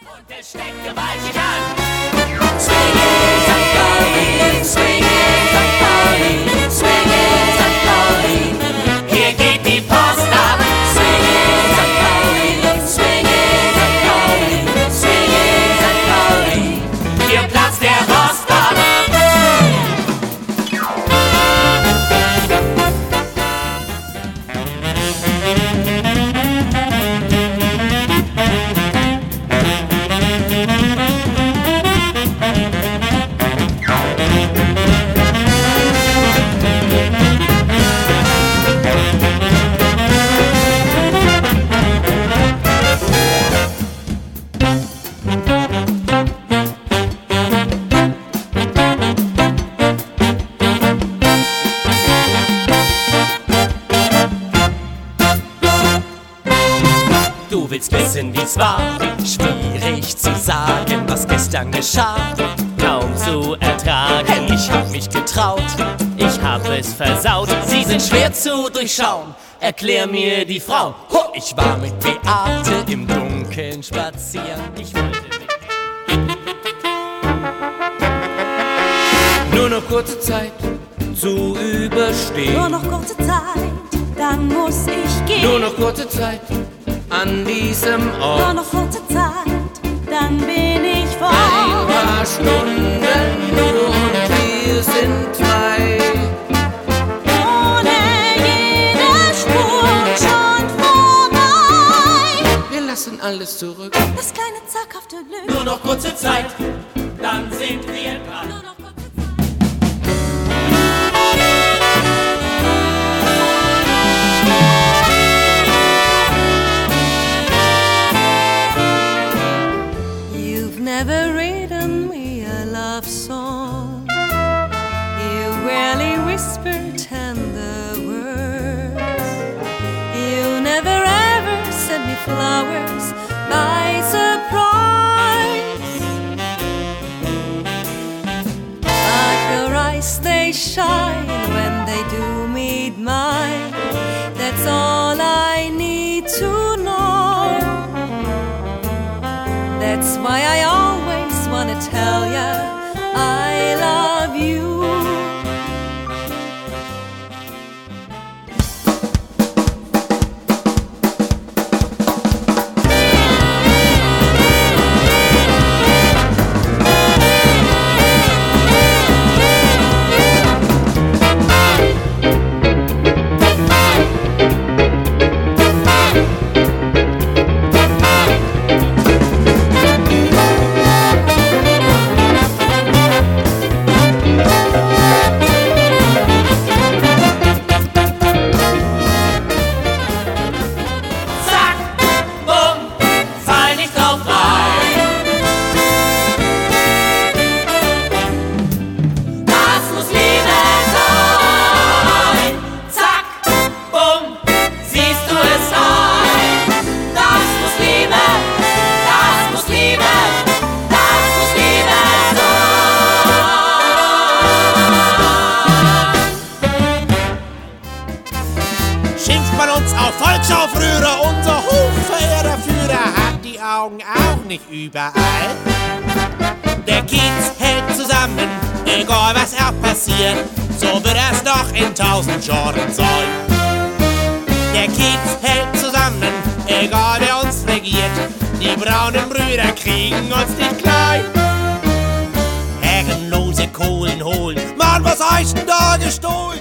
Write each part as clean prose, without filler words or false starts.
Und es steckt gewaltig an. Swinging St. Pauli, swinging St. Pauli, swinging St. Pauli. Hier geht die Post ab. Swinging St. Pauli, swinging St. Pauli, swinging St. Pauli. Hier platzt der Rost ab. Du willst wissen, wie's war? Schwierig zu sagen, was gestern geschah. Kaum zu ertragen, ich hab mich getraut. Ich hab es versaut, sie sind schwer zu durchschauen. Erklär mir die Frau. Ich war mit Beate im Dunkeln spazieren. Ich wollte nur noch kurze Zeit zu überstehen. Nur noch kurze Zeit, dann muss ich gehen. Nur noch kurze Zeit an diesem Ort. Nur noch kurze Zeit, dann bin ich fort. Ein paar Stunden nur und wir sind frei. Ohne jede Spur schon vorbei. Wir lassen alles zurück. Das kleine zaghafte Glück. Nur noch kurze Zeit, dann sind wir dran. Nur noch kurze Zeit. Never written me a love song. You rarely whisper tender words. You never ever sent me flowers by surprise. But your eyes, they shine when they do meet mine. That's all I need to know. That's why I always wanna tell ya I love you. Volksaufrührer, unser Hofverehrerführer hat die Augen auch nicht überall. Der Kiez hält zusammen, egal was auch passiert, so wird es noch in 1000 Jahren sein. Der Kiez hält zusammen, egal wer uns regiert, die braunen Brüder kriegen uns nicht klein. Herrenlose Kohlen holen, Mann, was heißt denn da gestohlen?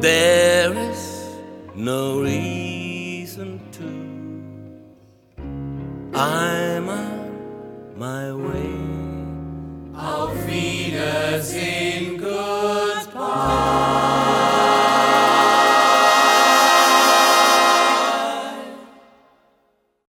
there is no reason to. I'm on my way. Auf Wiedersehen.